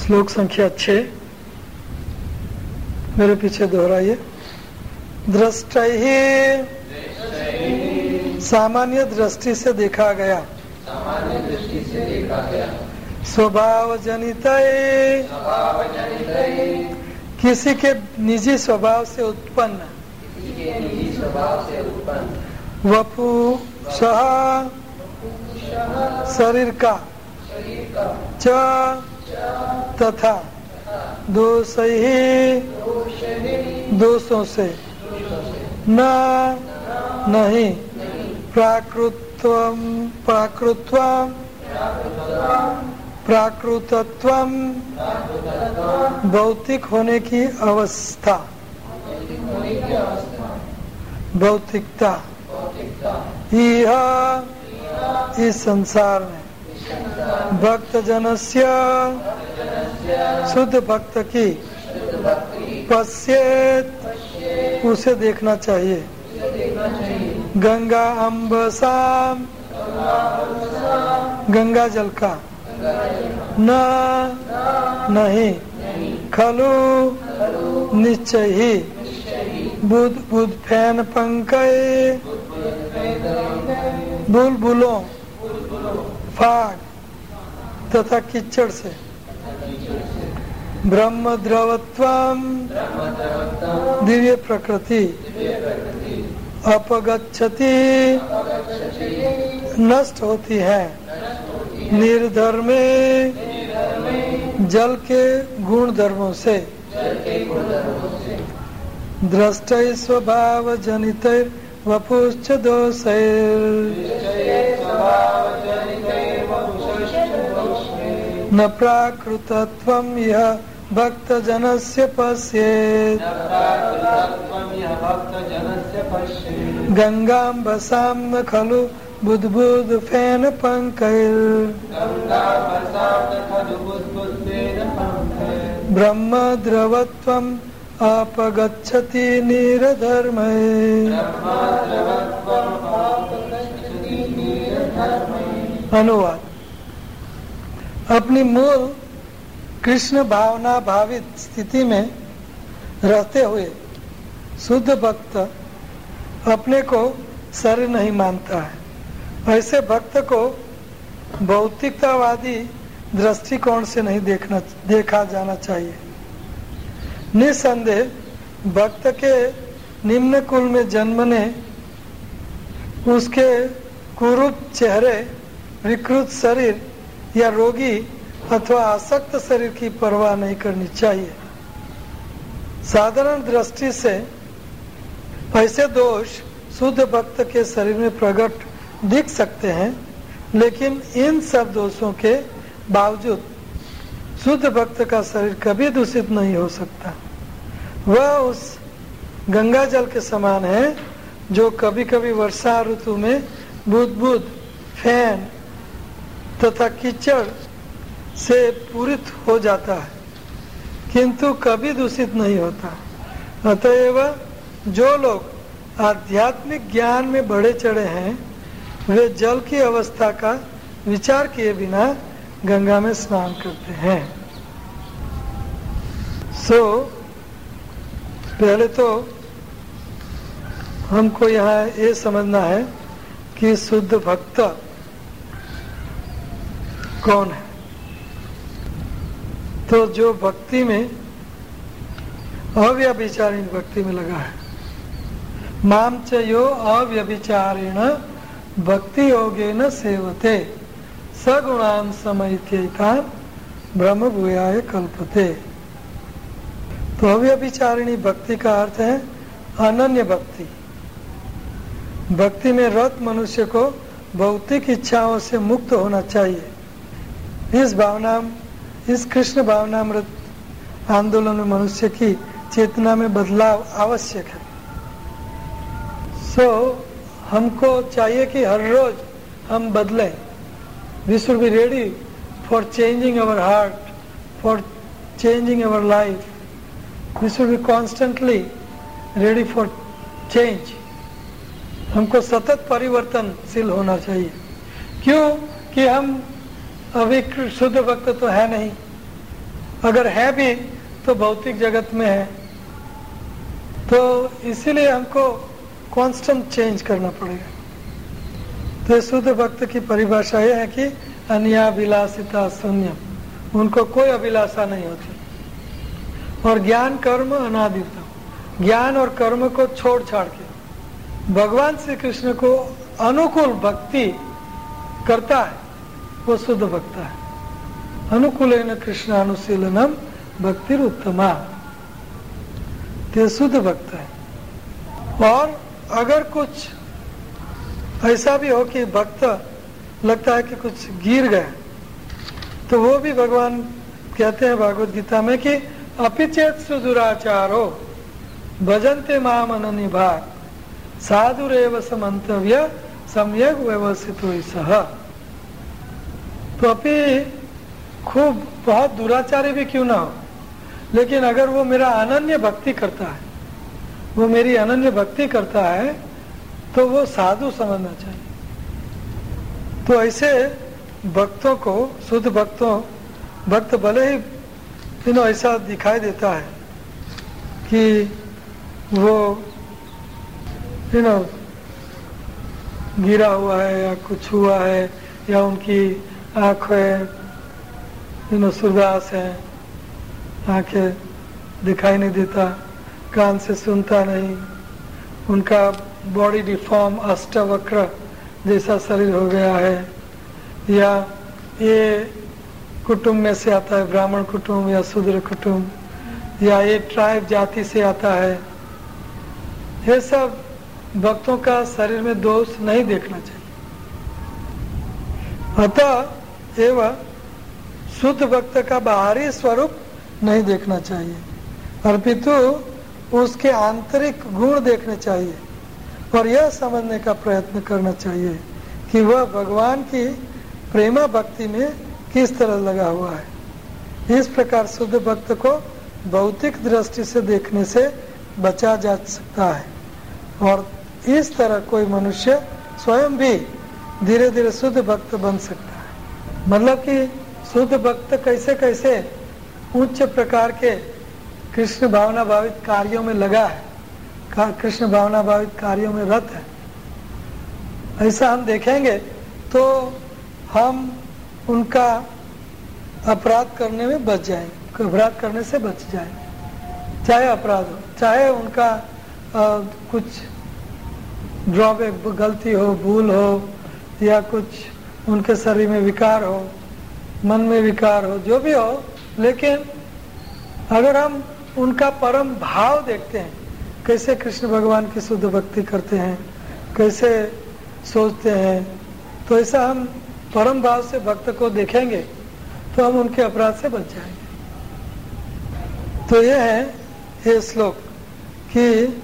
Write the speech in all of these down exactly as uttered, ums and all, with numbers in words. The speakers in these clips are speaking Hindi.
श्लोक संख्या छः मेरे पीछे दोहराइए। दृष्टैहि सामान्य दृष्टि से देखा गया, सामान्य दृष्टि से देखा गया, स्वभाव जनित किसी के निजी स्वभाव से उत्पन्न, किसी के निजी स्वभाव से उत्पन्न वपु सह शरीर का शरीर का च तथा दोषही दोषों से न नहीं प्राकृतत्वम प्राकृतत्वम प्राकृतत्वम भौतिक होने की अवस्था, भौतिकता यह इस संसार में भक्त जनस्य शुद्ध भक्त की पश्येत उसे देखना चाहिए। गंगा अम्बसाम गंगा जल का न नहीं खलु निश्चय ही बुध बुध फैन पंकय बुलबुलों फाग तथा कीचड़ से ब्रह्म द्रवत्वम दिव्य प्रकृति अपगच्छति नष्ट होती है निर्धर्मे जल के गुण धर्मों से दृष्ट स्वभाव जनित वपुश्च न प्राकृतत्वं यह भक्त जनस्य पश्येत् गंगाम्बसां न खलु बुद्बुद फेन पंकैर् ब्रह्म द्रवत्वम् अपगच्छति निरधर्मै। अनुवाद। अपनी मूल कृष्ण भावना भावित स्थिति में रहते हुए शुद्ध भक्त अपने को शरीर नहीं मानता है। ऐसे भक्त को भौतिकतावादी दृष्टिकोण से नहीं देखना देखा जाना चाहिए। निसंदेह भक्त के निम्न कुल में जन्मने, उसके कुरूप चेहरे, विकृत शरीर या रोगी अथवा आसक्त शरीर की परवाह नहीं करनी चाहिए। साधारण दृष्टि से ऐसे दोष शुद्ध भक्त के शरीर में प्रकट दिख सकते हैं, लेकिन इन सब दोषों के बावजूद शुद्ध भक्त का शरीर कभी दूषित नहीं हो सकता। वह उस गंगा जल के समान है जो कभी कभी वर्षा ऋतु में बुदबुद, फैन तथा कीचड़ से पूरित हो जाता है, किंतु कभी दूषित नहीं होता। अतएव जो लोग आध्यात्मिक ज्ञान में बढ़े चढ़े हैं, वे जल की अवस्था का विचार किए बिना गंगा में स्नान करते हैं। सो so, पहले तो हमको यहाँ ये समझना है कि शुद्ध भक्त कौन है। तो जो भक्ति में अव्यभिचारिणी भक्ति में लगा है, माम च यो अव्यभिचारेण भक्ति योगेन सेवते सगुणान समयित्येतान ब्रह्म भूयाय कल्पते। तो अव्यभिचारिणी भक्ति का अर्थ है अनन्य भक्ति। भक्ति में रत मनुष्य को भौतिक इच्छाओं से मुक्त होना चाहिए। इस भावना इस कृष्ण भावनामृत आंदोलन में मनुष्य की चेतना में बदलाव आवश्यक है। सो so, हमको चाहिए कि हर रोज हम बदलें। We should be ready for changing our heart, for changing our life. We should be constantly ready for change. हमको सतत परिवर्तनशील होना चाहिए। क्यों कि हम अभी शुद्ध भक्त तो है नहीं, अगर है भी तो भौतिक जगत में है। तो इसीलिए हमको कांस्टेंट चेंज करना पड़ेगा। तो शुद्ध भक्त की परिभाषा यह है कि अन्याभिलाषिता शून्यम, उनको कोई अभिलाषा नहीं होती। और ज्ञान कर्म अनादितम, ज्ञान और कर्म को छोड़ छाड़ के भगवान श्री कृष्ण को अनुकूल भक्ति करता है, वो शुद्ध भक्त है। अनुकूलेन कृष्ण अनुशीलनम भक्तिर उत्तमा, ते शुद्ध भक्त है। और अगर कुछ ऐसा भी हो कि भक्त लगता है कि कुछ गिर गए, तो वो भी भगवान कहते हैं भागवत गीता में कि अपिचेत सुदुराचारो भजन्ते माम अननिभाग साधुरेव समन्तव्य सम्यक व्यवस्थितो सह। तो अभी खूब बहुत दुराचारी भी क्यों ना हो, लेकिन अगर वो मेरा अनन्य भक्ति करता है, वो मेरी अनन्य भक्ति करता है, तो वो साधु समझना चाहिए। तो ऐसे भक्तों को, शुद्ध भक्तों, भक्त भले ही यू नो ऐसा दिखाई देता है कि वो यू नो गिरा हुआ है या कुछ हुआ है, या उनकी आंखें यू नो सुरदास है, आंखें दिखाई नहीं देता, कान से सुनता नहीं, उनका बॉडी डिफॉर्म अष्टवक्र जैसा शरीर हो गया है, या ये कुटुंब में से आता है, ब्राह्मण कुटुंब या शूद्र कुटुंब, या ये ट्राइब जाति से आता है, ये सब भक्तों का शरीर में दोष नहीं देखना चाहिए। अतः एवं शुद्ध भक्त का बाहरी स्वरूप नहीं देखना चाहिए, अपितु उसके आंतरिक गुण देखने चाहिए और यह समझने का प्रयत्न करना चाहिए कि वह भगवान की प्रेमा भक्ति में किस तरह लगा हुआ है। इस प्रकार शुद्ध भक्त को भौतिक दृष्टि से देखने से बचा जा सकता है, और इस तरह कोई मनुष्य स्वयं भी धीरे धीरे शुद्ध भक्त बन सकता है। मतलब कि शुद्ध भक्त कैसे कैसे उच्च प्रकार के कृष्ण भावना भावित कार्यों में लगा है, कृष्ण भावना भावित कार्यों में रत है, ऐसा हम देखेंगे तो हम उनका अपराध करने में बच जाएंगे, अपराध करने से बच जाएंगे। चाहे अपराध हो, चाहे उनका आ, कुछ ड्रॉबैक, गलती हो, भूल हो, या कुछ उनके शरीर में विकार हो, मन में विकार हो, जो भी हो, लेकिन अगर हम उनका परम भाव देखते हैं, कैसे कृष्ण भगवान की शुद्ध भक्ति करते हैं, कैसे सोचते हैं, तो ऐसा हम परम भाव से भक्त को देखेंगे तो हम उनके अपराध से बच जाएंगे। तो यह है ये श्लोक कि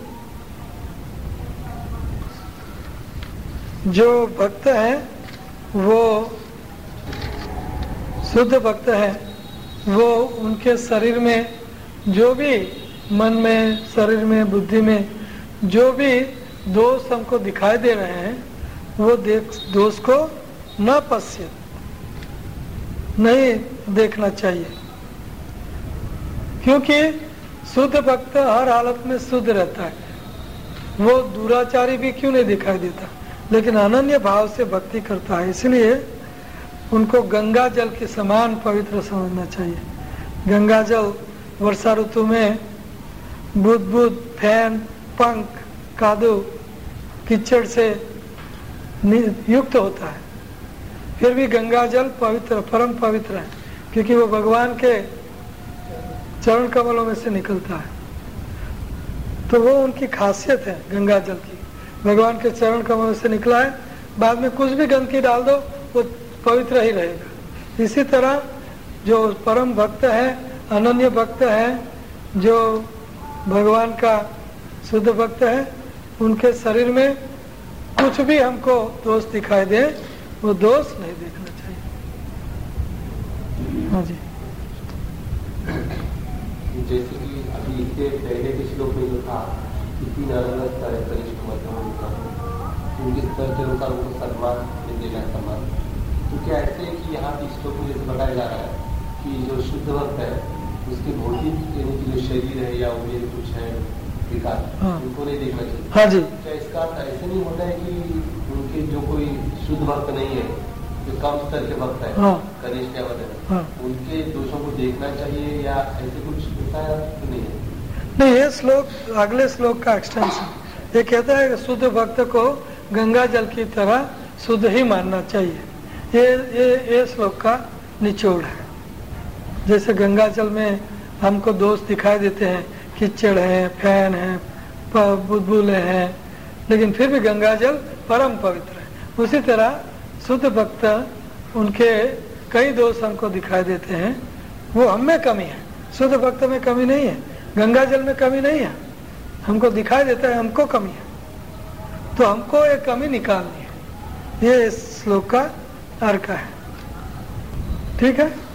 जो भक्त हैं वो शुद्ध भक्त हैं, वो उनके शरीर में जो भी, मन में, शरीर में, बुद्धि में जो भी दोष हमको दिखाई दे रहे हैं, वो देख दोष को न पश्य नहीं देखना चाहिए, क्योंकि शुद्ध भक्त हर हालत में शुद्ध रहता है। वो दुराचारी भी क्यों नहीं दिखाई देता, लेकिन अनन्य भाव से भक्ति करता है, इसलिए उनको गंगा जल के समान पवित्र समझना चाहिए। गंगा जल वर्षा ऋतु में बुदबुद, फैन, पंख, कादू, कीचड़ से युक्त होता है, फिर भी गंगा जल पवित्र, परम पवित्र है, क्योंकि वो भगवान के चरण कमलों में से निकलता है। तो वो उनकी खासियत है गंगा जल की, भगवान के चरण कमलों से निकला है, बाद में कुछ भी गंदगी डाल दो वो पवित्र ही रहेगा। इसी तरह जो परम भक्त है, अनन्य भक्त है, जो भगवान का शुद्ध भक्त है, उनके शरीर में कुछ भी हमको दोष दिखाई दे, वो दोष नहीं देखना चाहिए। हाँ जी। जैसे कि अभी इससे पहले के श्लोक में जो था कि तीन अलग अलग तरह कनिष्ठ मध्यम उनके स्तर के अनुसार उनको सम्मान देना सम्मान, तो क्या ऐसे कि यहाँ के श्लोक में जैसे बताया जा रहा है कि जो शुद्ध भक्त है उसके भौतिक यानी कि जो शरीर है या उनके कुछ है विकार, हाँ। उनको नहीं देखना चाहिए। हाँ जी। क्या इसका अर्थ ऐसे नहीं होता है कि उनके जो कोई शुद्ध भक्त नहीं है, जो कम स्तर के भक्त है, हाँ। कनिष्ठ या वगैरह, हाँ। उनके दोषों को देखना चाहिए या ऐसे कुछ होता है तो नहीं है? नहीं, ये श्लोक अगले श्लोक का एक्सटेंशन। ये कहता है कि शुद्ध भक्त को गंगा जल की तरह शुद्ध ही मानना चाहिए। ये ये ये श्लोक का निचोड़ है। जैसे गंगा जल में हमको दोष दिखाई देते हैं, कीचड़ है, फैन है, बुलबुले हैं, लेकिन फिर भी गंगा जल परम पवित्र है। उसी तरह शुद्ध भक्त, उनके कई दोष हमको दिखाई देते हैं, वो हम में कमी है। शुद्ध भक्त में कमी नहीं है, गंगा जल में कमी नहीं है, हमको दिखाई देता है हमको कमी है, तो हमको एक कमी निकालनी है। ये इस श्लोक का अर्थ है। ठीक है।